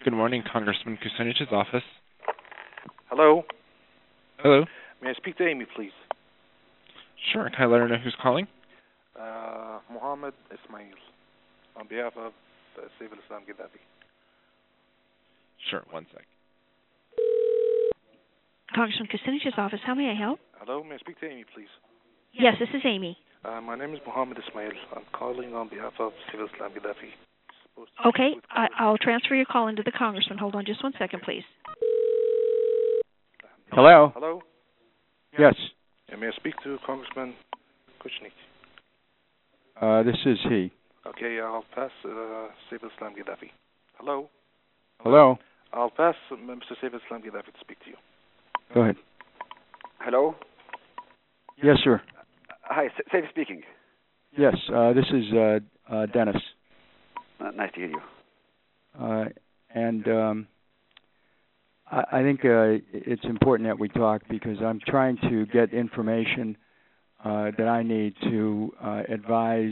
Good morning, Congressman Kucinich's office. Hello. Hello. May I speak to Amy, please? Sure. Can I let her know who's calling? Mohammed Ismail, on behalf of Saif al-Islam Gaddafi. Sure. One sec. Congressman Kucinich's office. How may I help? Hello. May I speak to Amy, please? Yes, this is Amy. My name is Mohammed Ismail. I'm calling on behalf of Saif al-Islam Gaddafi. Okay. I'll transfer your call into the Congressman. Hold on just one second, please. Hello? Hello. Yes. May I speak to Congressman Kuchnik? This is he. Okay, I'll pass Saif al-Islam Gaddafi. Hello? Hello? I'll pass Mr. Saif al-Islam Gaddafi to speak to you. Go ahead. Hello? Yes, sir. Hi, Saif speaking. Yes, this is Dennis. Nice to hear you. I think it's important that we talk because I'm trying to get information that I need to advise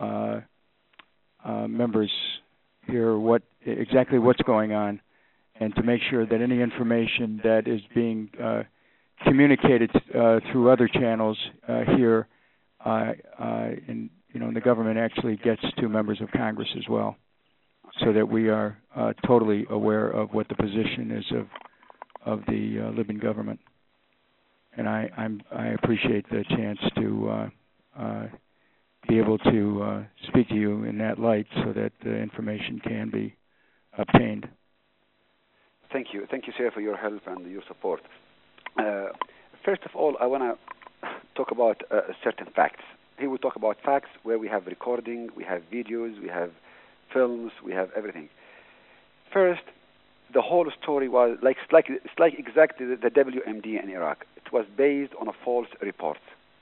members here exactly what's going on, and to make sure that any information that is being communicated through other channels here in the government actually gets to members of Congress as well, so that we are totally aware of what the position is of the Libyan government. And I appreciate the chance to be able to speak to you in that light, so that the information can be obtained. Thank you, sir, for your help and your support. First of all, I want to talk about certain facts. Here we talk about facts where we have recording, we have videos, we have films, we have everything. First, the whole story was it's like exactly the WMD in Iraq. It was based on a false report.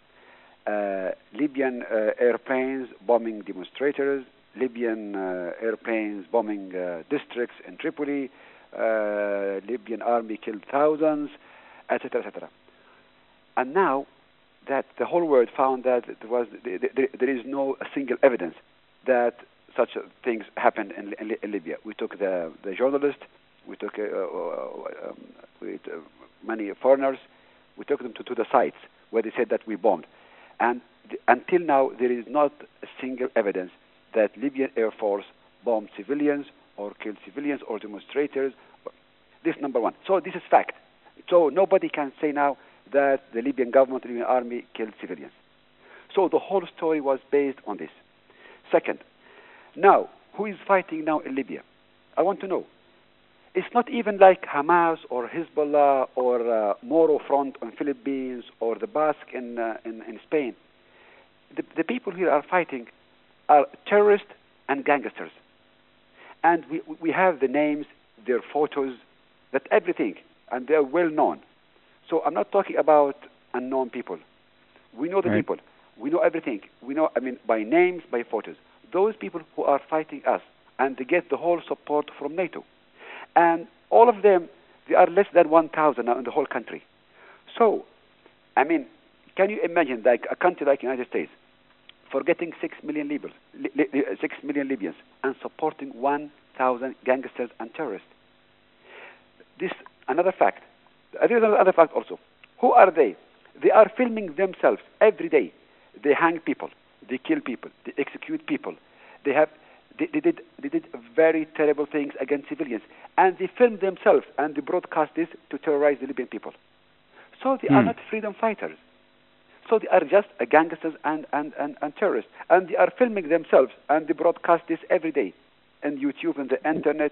Libyan airplanes bombing demonstrators, Libyan airplanes bombing districts in Tripoli, Libyan army killed thousands, etc., etc. And now that the whole world found that there is no single evidence that such things happened in Libya. We took the journalist, we took many foreigners, we took them to the sites where they said that we bombed. And until now, there is not a single evidence that Libyan Air Force bombed civilians or killed civilians or demonstrators. This is number one. So this is fact. So nobody can say now that the Libyan government, the Libyan army killed civilians. So the whole story was based on this. Second, now, who is fighting now in Libya? I want to know. It's not even like Hamas or Hezbollah or Moro Front on Philippines or the Basque in Spain. The people here are fighting are terrorists and gangsters. And we have the names, their photos, that everything, and they're well known. So I'm not talking about unknown people. We know the people. We know everything. We know, by names, by photos. Those people who are fighting us, and they get the whole support from NATO. And all of them, they are less than 1,000 now in the whole country. So, can you imagine like a country like the United States forgetting 6 million Libyans and supporting 1,000 gangsters and terrorists? This another fact. There is another fact also. Who are they? They are filming themselves every day. They hang people. They kill people. They execute people. They did very terrible things against civilians, and they film themselves and they broadcast this to terrorize the Libyan people. So they are not freedom fighters. So they are just gangsters and terrorists, and they are filming themselves and they broadcast this every day on YouTube and the internet.